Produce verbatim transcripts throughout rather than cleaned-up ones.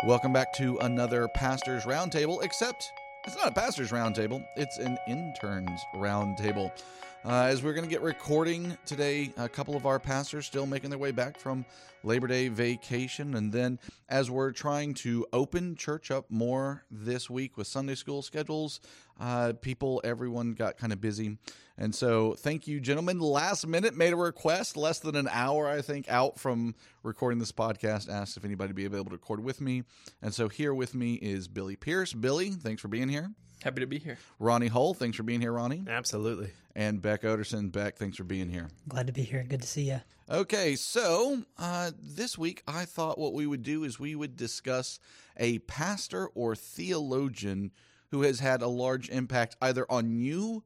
Welcome back to another Pastor's Roundtable, except it's not a Pastor's Roundtable, it's an Intern's Roundtable. Uh, as we're going to get recording today, a couple of our pastors still making their way back from Labor Day vacation, and then as we're trying to open church up more this week with Sunday school schedules, uh, people, everyone got kind of busy. And so thank you, gentlemen. Last minute made a request, less than an hour, I think, out from recording this podcast, asked if anybody would be able to record with me. And so here with me is Billy Pierce. Billy, thanks for being here. Happy to be here. Ronnie Hull, thanks for being here, Ronnie. Absolutely. And Beck Oderson. Beck, thanks for being here. Glad to be here. Good to see you. Okay, so uh, this week I thought what we would do is we would discuss a pastor or theologian who has had a large impact either on you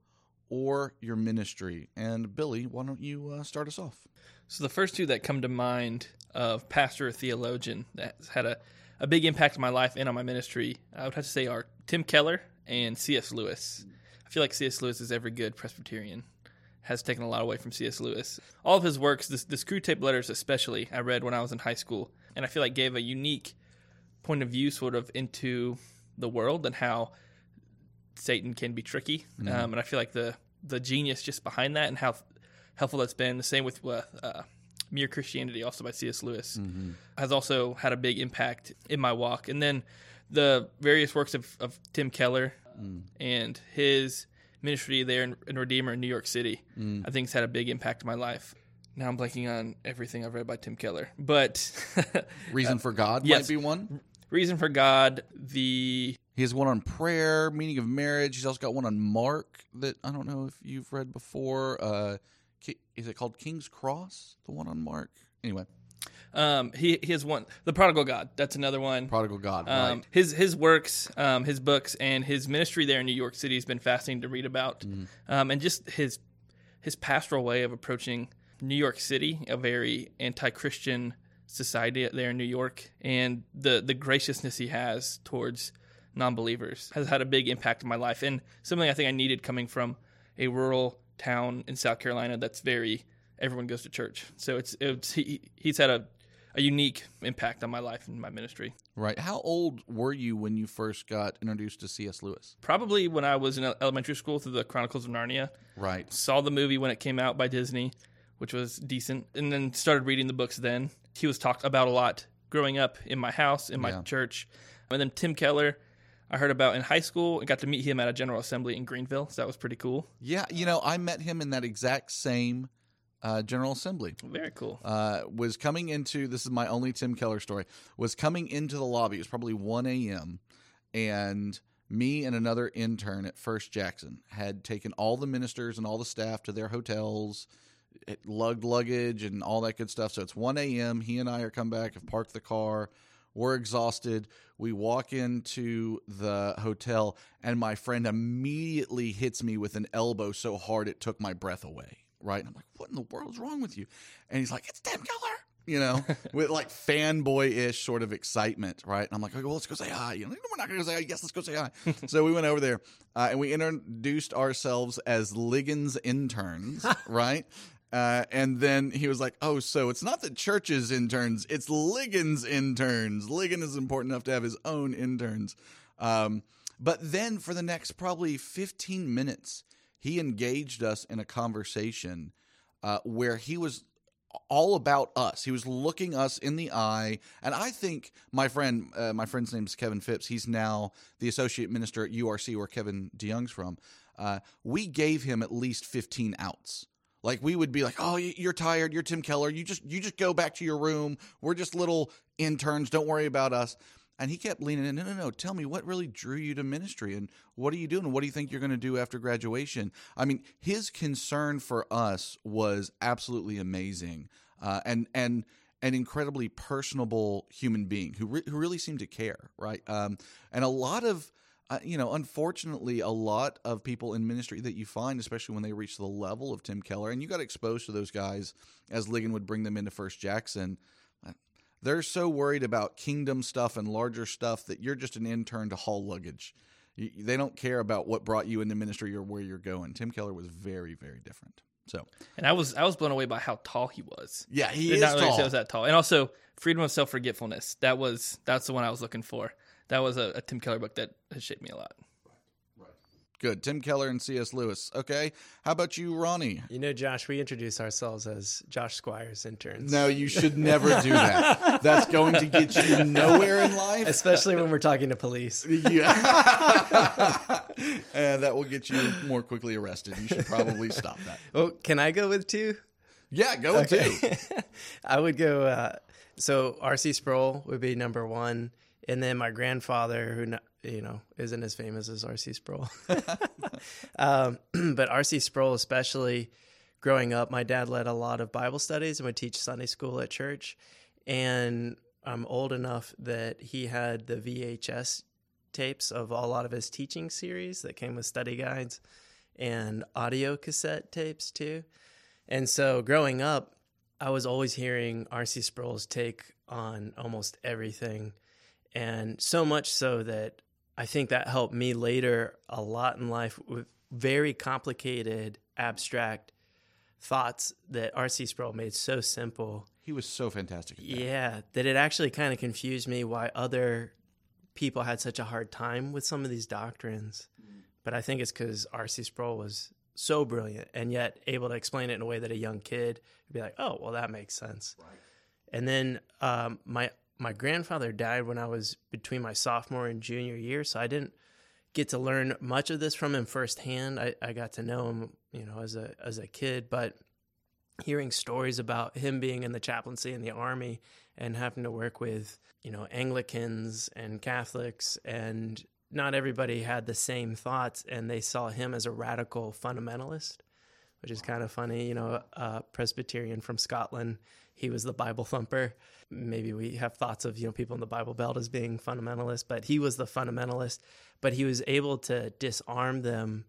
or your ministry. And Billy, why don't you uh, start us off? So the first two that come to mind of pastor or theologian that has had a, a big impact on my life and on my ministry, I would have to say are Tim Keller and C S. Lewis. I feel like C S. Lewis is every good Presbyterian. Has taken a lot away from C S. Lewis. All of his works, the, the Screwtape Letters especially, I read when I was in high school, and I feel like gave a unique point of view sort of into the world and how Satan can be tricky. Mm-hmm. Um, and I feel like the the genius just behind that and how helpful that's been. The same with uh, uh, Mere Christianity, also by C S. Lewis, mm-hmm. has also had a big impact in my walk. And then the various works of, of Tim Keller mm. and his ministry there in, in Redeemer in New York City, mm. I think has had a big impact in my life. Now I'm blanking on everything I've read by Tim Keller. But Reason for God yes, might be one. Reason for God, the... He has one on prayer, meaning of marriage. He's also got one on Mark that I don't know if you've read before. Uh, is it called King's Cross, the one on Mark? Anyway. Um, he, he has one, The Prodigal God. That's another one. Prodigal God, um, right. His his works, um, his books, and his ministry there in New York City has been fascinating to read about. Mm. Um, and just his his pastoral way of approaching New York City, a very anti-Christian society there in New York, and the, the graciousness he has towards non-believers has had a big impact on my life, and something I think I needed coming from a rural town in South Carolina that's very, everyone goes to church. So it's, it's he, he's had a, a unique impact on my life and my ministry. Right. How old were you when you first got introduced to C S. Lewis? Probably when I was in elementary school through the Chronicles of Narnia. Right. Saw the movie when it came out by Disney, which was decent, and then started reading the books then. He was talked about a lot growing up in my house, in my yeah. church. And then Tim Keller, I heard about in high school and got to meet him at a General Assembly in Greenville, so that was pretty cool. Yeah, you know, I met him in that exact same uh, General Assembly. Very cool. Uh, was coming into, this is my only Tim Keller story, was coming into the lobby. It was probably one a.m., and me and another intern at First Jackson had taken all the ministers and all the staff to their hotels, it lugged luggage and all that good stuff. So it's one a.m., he and I are come back, have parked the car, we're exhausted. We walk into the hotel, and my friend immediately hits me with an elbow so hard it took my breath away, right? And I'm like, what in the world is wrong with you? And he's like, it's Tim Keller, you know, with like fanboy-ish sort of excitement, right? And I'm like, okay, well, let's go say hi. You know, we're not going to go say hi. Yes, let's go say hi. So we went over there, uh, and we introduced ourselves as Liggins interns, right? Uh, and then he was like, oh, so it's not the church's interns, it's Liggins interns. Liggin is important enough to have his own interns. Um, but then for the next probably fifteen minutes, he engaged us in a conversation uh, where he was all about us. He was looking us in the eye. And I think my friend, uh, my friend's name is Kevin Phipps. He's now the associate minister at U R C, where Kevin DeYoung's from. Uh, we gave him at least fifteen outs. Like, we would be like, oh, you're tired. You're Tim Keller. You just you just go back to your room. We're just little interns. Don't worry about us. And he kept leaning in. No, no, no. Tell me, what really drew you to ministry? And what are you doing? What do you think you're going to do after graduation? I mean, his concern for us was absolutely amazing. Uh, and and an incredibly personable human being who, re- who really seemed to care, right? Um, and a lot of... Uh, you know, unfortunately, a lot of people in ministry that you find, especially when they reach the level of Tim Keller, and you got exposed to those guys as Liggin would bring them into First Jackson, they're so worried about kingdom stuff and larger stuff that you're just an intern to haul luggage. You, they don't care about what brought you into ministry or where you're going. Tim Keller was very, very different. So, And I was I was blown away by how tall he was. yeah, he Did is not realize tall. he was that tall. And also Freedom of Self-Forgetfulness. That was that's the one I was looking for. That was a, a Tim Keller book that has shaped me a lot. Good. Tim Keller and C S. Lewis. Okay. How about you, Ronnie? You know, Josh, we introduce ourselves as Josh Squires interns. No, you should never do that. That's going to get you nowhere in life. Especially when we're talking to police. Yeah. And that will get you more quickly arrested. You should probably stop that. Oh, can I go with two? Yeah, go with two. I would go, uh, so R C Sproul would be number one. And then my grandfather, who, you know, isn't as famous as R C Sproul. um, but R C Sproul, especially growing up, my dad led a lot of Bible studies and would teach Sunday school at church. And I'm old enough that he had the V H S tapes of a lot of his teaching series that came with study guides and audio cassette tapes too. And so growing up, I was always hearing R C Sproul's take on almost everything. And so much so that I think that helped me later a lot in life with very complicated, abstract thoughts that R C Sproul made so simple. He was so fantastic at that. Yeah, that it actually kind of confused me why other people had such a hard time with some of these doctrines. But I think it's because R C Sproul was so brilliant and yet able to explain it in a way that a young kid would be like, oh, well, that makes sense. Right. And then um, my My grandfather died when I was between my sophomore and junior year, so I didn't get to learn much of this from him firsthand. I, I got to know him, you know, as a as a kid, but hearing stories about him being in the chaplaincy in the Army and having to work with, you know, Anglicans and Catholics, and not everybody had the same thoughts, and they saw him as a radical fundamentalist, which is kind of funny. You know, a Presbyterian from Scotland, he was the Bible thumper. Maybe we have thoughts of, you know, people in the Bible Belt as being fundamentalists, but he was the fundamentalist. But he was able to disarm them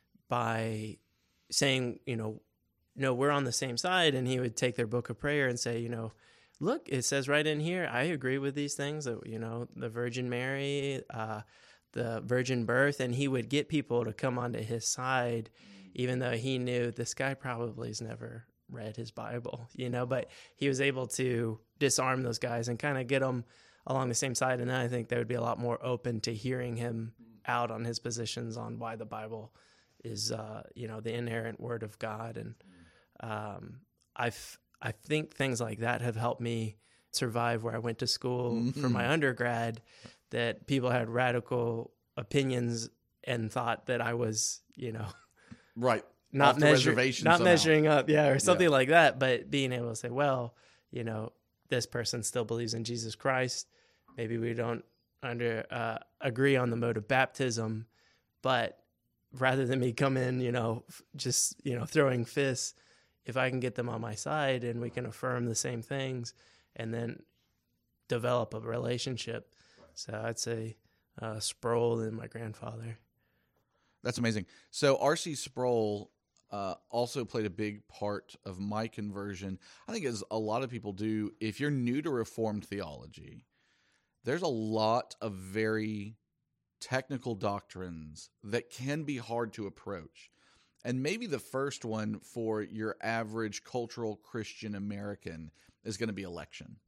by saying, you know, no, we're on the same side. And he would take their book of prayer and say, you know, look, it says right in here, I agree with these things, that, you know, the Virgin Mary, uh, the virgin birth. And he would get people to come onto his side, even though he knew this guy probably has never read his Bible, you know, but he was able to disarm those guys and kind of get them along the same side. And then I think they would be a lot more open to hearing him out on his positions on why the Bible is, uh, you know, the inerrant word of God. And um, I've, I think things like that have helped me survive where I went to school mm-hmm. for my undergrad, that people had radical opinions and thought that I was, you know, right. Not, measure, not somehow. measuring up, yeah, or something yeah. like that, but being able to say, well, you know, this person still believes in Jesus Christ. Maybe we don't under uh, agree on the mode of baptism, but rather than me come in, you know, just, you know, throwing fists, if I can get them on my side and we can affirm the same things and then develop a relationship. So I'd say uh, Sproul and my grandfather. That's amazing. So R C Sproul uh, also played a big part of my conversion. I think as a lot of people do, if you're new to Reformed theology, there's a lot of very technical doctrines that can be hard to approach. And maybe the first one for your average cultural Christian American is going to be election.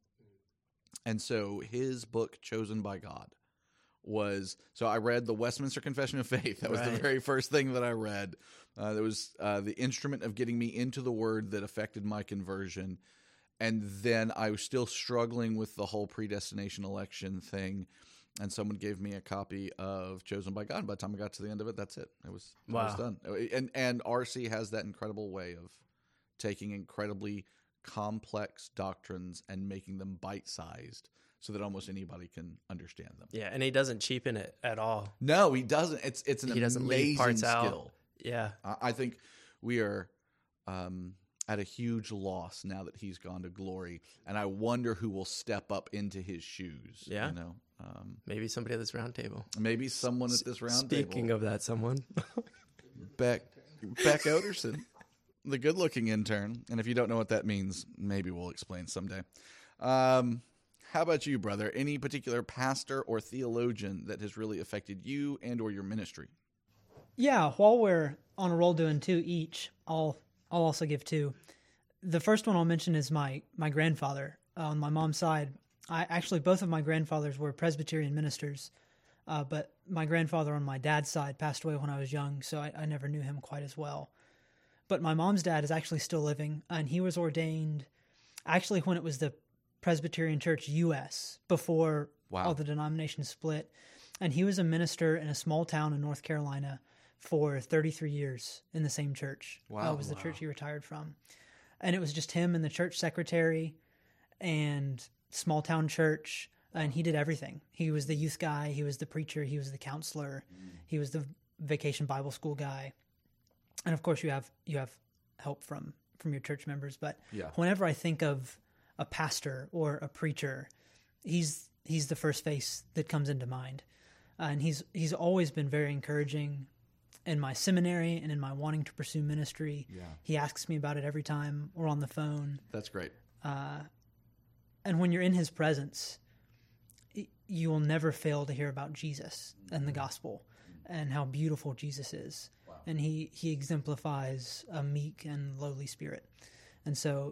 And so his book, Chosen by God, was, so I read the Westminster Confession of Faith. That was right. the very first thing that I read. Uh, that was uh, the instrument of getting me into the Word that affected my conversion. And then I was still struggling with the whole predestination election thing. And someone gave me a copy of Chosen by God. By the time I got to the end of it, that's it. It was, wow. it was done. And, and R C has that incredible way of taking incredibly complex doctrines and making them bite-sized so that almost anybody can understand them. Yeah, and he doesn't cheapen it at all. No, he doesn't. It's it's an he doesn't amazing leave parts skill. Out. Yeah. I, I think we are um, at a huge loss now that he's gone to glory, and I wonder who will step up into his shoes. Yeah. You know? Um, maybe somebody at this round table. Maybe someone at this round Speaking table. Speaking of that someone. Beck, Beck Oderson, the good-looking intern. And if you don't know what that means, maybe we'll explain someday. Um, how about you, brother? Any particular pastor or theologian that has really affected you and or your ministry? Yeah, while we're on a roll doing two each, I'll I'll also give two. The first one I'll mention is my my grandfather uh, on my mom's side. I actually both of my grandfathers were Presbyterian ministers, uh, but my grandfather on my dad's side passed away when I was young, so I, I never knew him quite as well. But my mom's dad is actually still living, and he was ordained actually when it was the Presbyterian Church U S before Wow. all the denominations split, and he was a minister in a small town in North Carolina for thirty-three years in the same church. Wow. Uh, was the Wow. church he retired from. And it was just him and the church secretary and small town church, and he did everything. He was the youth guy, he was the preacher, he was the counselor, mm. he was the vacation Bible school guy. And of course you have you have help from, from your church members, but yeah. whenever I think of a pastor or a preacher, he's he's the first face that comes into mind. Uh, and he's he's always been very encouraging in my seminary and in my wanting to pursue ministry. Yeah. He asks me about it every time we're on the phone. That's great. Uh, and when you're in his presence, you will never fail to hear about Jesus and the gospel and how beautiful Jesus is. Wow. And he, he exemplifies a meek and lowly spirit. And so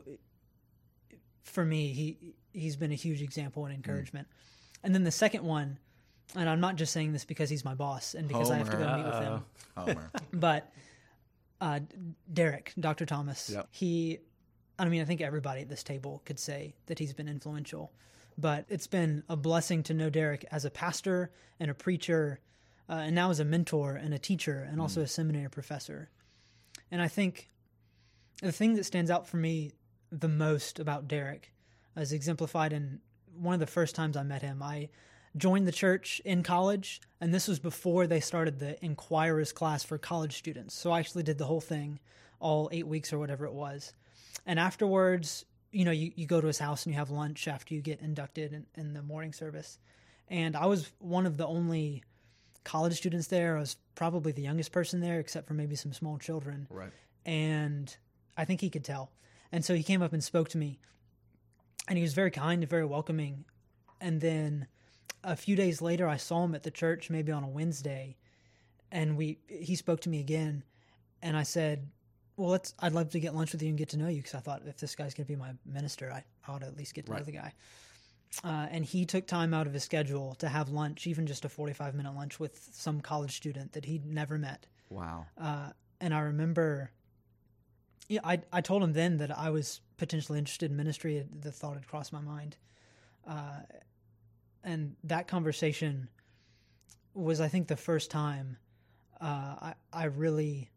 for me, he, he's been a huge example and encouragement. Mm. And then the second one, and I'm not just saying this because he's my boss and because Homer. I have to go Uh-oh. meet with him. Homer. But uh, Derek, Doctor Thomas, yep. he, I mean, I think everybody at this table could say that he's been influential. But it's been a blessing to know Derek as a pastor and a preacher, uh, and now as a mentor and a teacher and also mm. a seminary professor. And I think the thing that stands out for me the most about Derek is exemplified in one of the first times I met him. I joined the church in college, and this was before they started the Inquirers class for college students. So I actually did the whole thing, all eight weeks or whatever it was. And afterwards, you know, you, you go to his house and you have lunch after you get inducted in, in the morning service. And I was one of the only college students there. I was probably the youngest person there, except for maybe some small children. Right. And I think he could tell. And so he came up and spoke to me. And he was very kind and very welcoming. And then a few days later, I saw him at the church, maybe on a Wednesday, and we he spoke to me again, and I said, well, let's, I'd love to get lunch with you and get to know you, because I thought if this guy's going to be my minister, I ought to at least get to right. know the guy. Uh, and he took time out of his schedule to have lunch, even just a forty-five minute lunch with some college student that he'd never met. Wow. Uh, and I remember, yeah, I, I told him then that I was potentially interested in ministry. The thought had crossed my mind. Uh, And that conversation was, I think, the first time uh, I, I really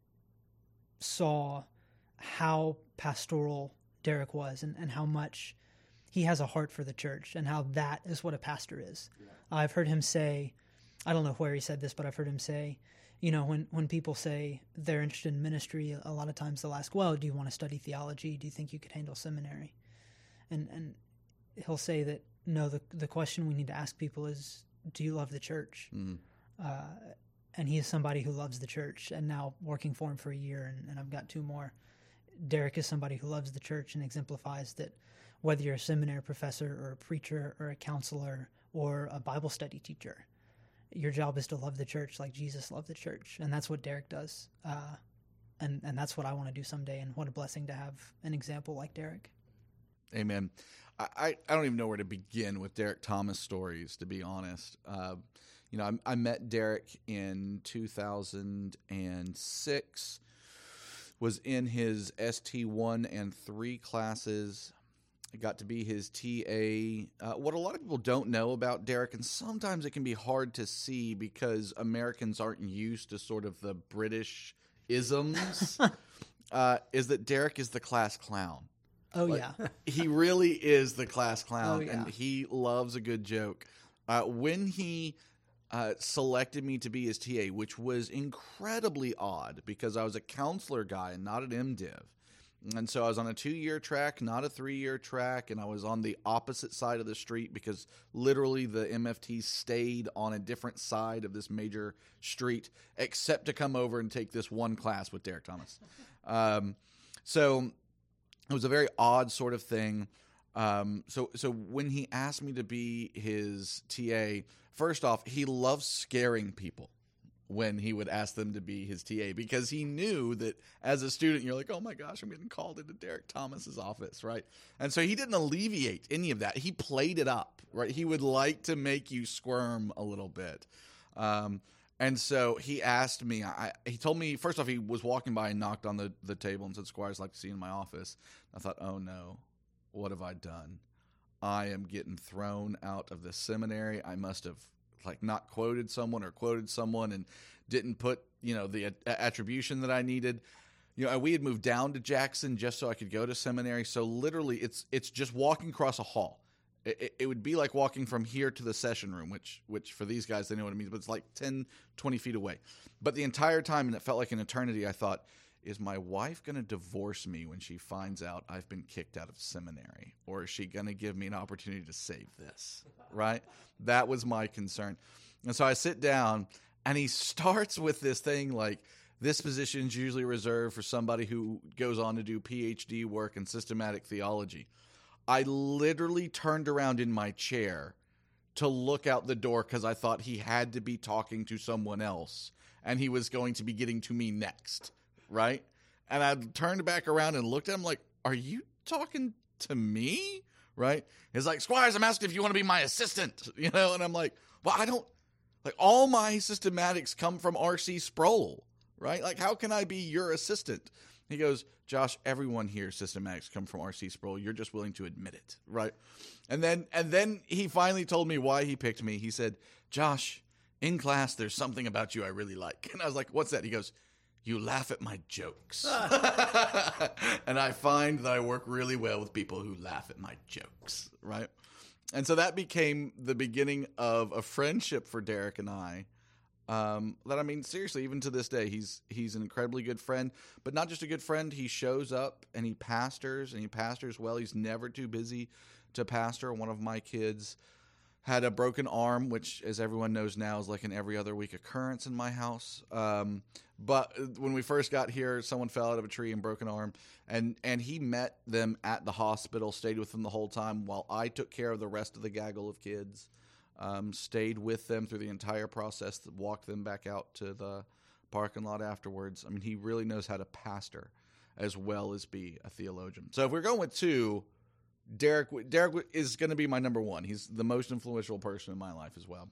saw how pastoral Derek was and, and how much he has a heart for the church and how that is what a pastor is. Yeah. I've heard him say, I don't know where he said this, but I've heard him say, you know, when, when people say they're interested in ministry, a lot of times they'll ask, well, do you want to study theology? Do you think you could handle seminary? And and he'll say that, no, the the question we need to ask people is, do you love the church? Mm. Uh, and he is somebody who loves the church, and now working for him for a year, and, and I've got two more. Derek is somebody who loves the church and exemplifies that whether you're a seminary professor or a preacher or a counselor or a Bible study teacher, your job is to love the church like Jesus loved the church. And that's what Derek does. Uh, and, and that's what I want to do someday, and what a blessing to have an example like Derek. Amen. I, I don't even know where to begin with Derek Thomas stories, to be honest. Uh, you know, I, I met Derek in two thousand six, was in his S T one and three classes. I got to be his T A. Uh, what a lot of people don't know about Derek, and sometimes it can be hard to see because Americans aren't used to sort of the British isms, uh, is that Derek is the class clown. Oh, like, yeah. He really is the class clown, oh, yeah. and he loves a good joke. Uh, when he uh, selected me to be his T A, which was incredibly odd because I was a counselor guy and not an MDiv. And so I was on a two-year track, not a three-year track, and I was on the opposite side of the street because literally the M F T stayed on a different side of this major street except to come over and take this one class with Derek Thomas. Um, so... It was a very odd sort of thing. Um, so so when he asked me to be his T A, first off, he loves scaring people. when he would ask them to be his T A, because he knew that as a student, you're like, oh my gosh, I'm getting called into Derek Thomas's office, right? And so he didn't alleviate any of that. He played it up, right? He would like to make you squirm a little bit. Um, and so he asked me, I, he told me, first off, he was walking by and knocked on the, the table and said, Squires, I'd like to see you in my office. I thought, oh no, what have I done? I am getting thrown out of the seminary. I must have like not quoted someone or quoted someone and didn't put, you know, the a- attribution that I needed. You know, we had moved down to Jackson just so I could go to seminary. So literally it's, it's just walking across a hall. It, it, it would be like walking from here to the session room, which, which for these guys, they know what it means, but it's like ten, twenty feet away. But the entire time, and it felt like an eternity, I thought, is my wife going to divorce me when she finds out I've been kicked out of seminary? Or is she going to give me an opportunity to save this? Right? That was my concern. And so I sit down, and he starts with this thing like, this position is usually reserved for somebody who goes on to do P H D work in systematic theology. I literally turned around in my chair to look out the door because I thought he had to be talking to someone else, and he was going to be getting to me next. Right? And I turned back around and looked at him like, are you talking to me? Right? He's like, Squires, I'm asking if you want to be my assistant, you know? And I'm like, well, I don't, like, all my systematics come from R C Sproul, right? Like, how can I be your assistant? He goes, Josh, everyone here systematics come from R C Sproul. You're just willing to admit it, right? And then, and then he finally told me why he picked me. He said, Josh, in class, there's something about you I really like. And I was like, what's that? He goes, you laugh at my jokes. And I find that I work really well with people who laugh at my jokes, right? And so that became the beginning of a friendship for Derek and I. Um, that, I mean, seriously, even to this day, he's he's an incredibly good friend. But not just a good friend, he shows up and he pastors, and he pastors well. He's never too busy to pastor. One of my kids had a broken arm, which, as everyone knows now, is like an every other week occurrence in my house. Um, but when we first got here, someone fell out of a tree and broke an arm. And, and he met them at the hospital, stayed with them the whole time while I took care of the rest of the gaggle of kids. Um, stayed with them through the entire process, walked them back out to the parking lot afterwards. I mean, he really knows how to pastor as well as be a theologian. So if we're going with two, Derek Derek is going to be my number one. He's the most influential person in my life as well.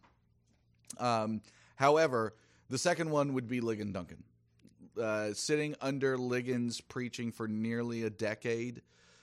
Um, however, the second one would be Ligon Duncan. Uh, sitting under Ligon's preaching for nearly a decade,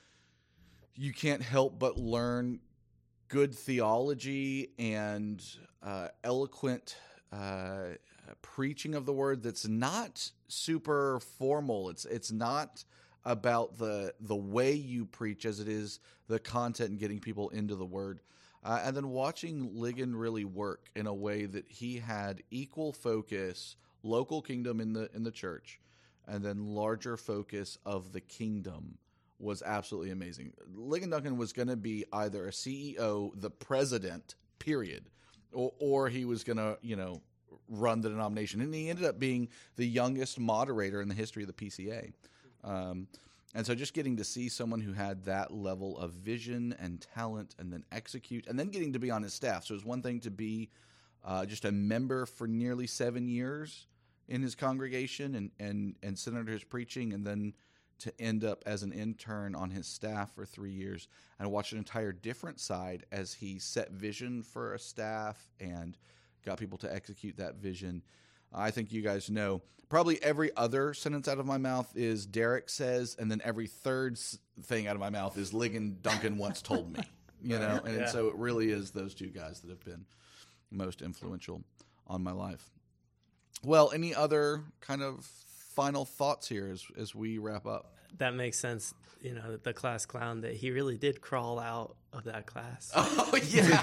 you can't help but learn good theology and uh, eloquent uh, preaching of the word that's not super formal. It's it's not about the the way you preach as it is the content and getting people into the word. Uh, and then watching Ligon really work in a way that he had equal focus, local kingdom in the in the church, and then larger focus of the kingdom was absolutely amazing. Ligon Duncan was going to be either a C E O, the president, period, or, or he was going to, you know, run the denomination. And he ended up being the youngest moderator in the history of the P C A. Um, and so just getting to see someone who had that level of vision and talent and then execute and then getting to be on his staff. So it was one thing to be uh, just a member for nearly seven years in his congregation and, and, and sit under his preaching, and then to end up as an intern on his staff for three years and watch an entire different side as he set vision for a staff and got people to execute that vision. I think you guys know probably every other sentence out of my mouth is Derek says, and then every third thing out of my mouth is Ligon Duncan once told me, you know, and yeah. So it really is those two guys that have been most influential on my life. Well, any other kind of final thoughts here as as we wrap up? That makes sense. You know, the class clown, that he really did crawl out of that class. Oh, yeah.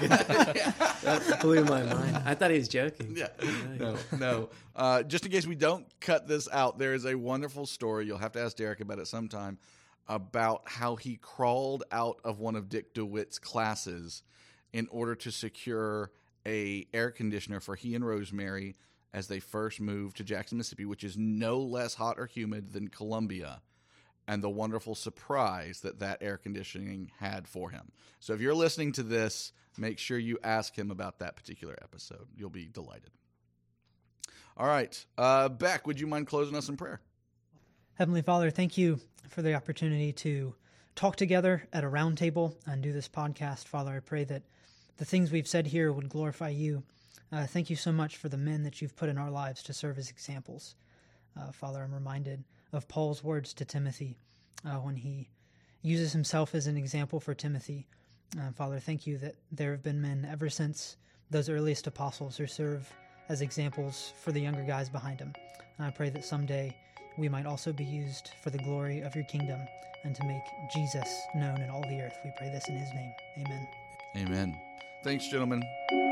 That blew my mind. I thought he was joking. Yeah. No, no. Uh, just in case we don't cut this out, there is a wonderful story. You'll have to ask Derek about it sometime, about how he crawled out of one of Dick DeWitt's classes in order to secure a air conditioner for he and Rosemary as they first moved to Jackson, Mississippi, which is no less hot or humid than Columbia, and the wonderful surprise that that air conditioning had for him. So if you're listening to this, make sure you ask him about that particular episode. You'll be delighted. All right. Uh, Beck, would you mind closing us in prayer? Heavenly Father, thank you for the opportunity to talk together at a round table and do this podcast. Father, I pray that the things we've said here would glorify you. Uh, thank you so much for the men that you've put in our lives to serve as examples. Uh, Father, I'm reminded of Paul's words to Timothy uh, when he uses himself as an example for Timothy. Uh, Father, thank you that there have been men ever since those earliest apostles who serve as examples for the younger guys behind him. And I pray that someday we might also be used for the glory of your kingdom and to make Jesus known in all the earth. We pray this in his name. Amen. Amen. Thanks, gentlemen.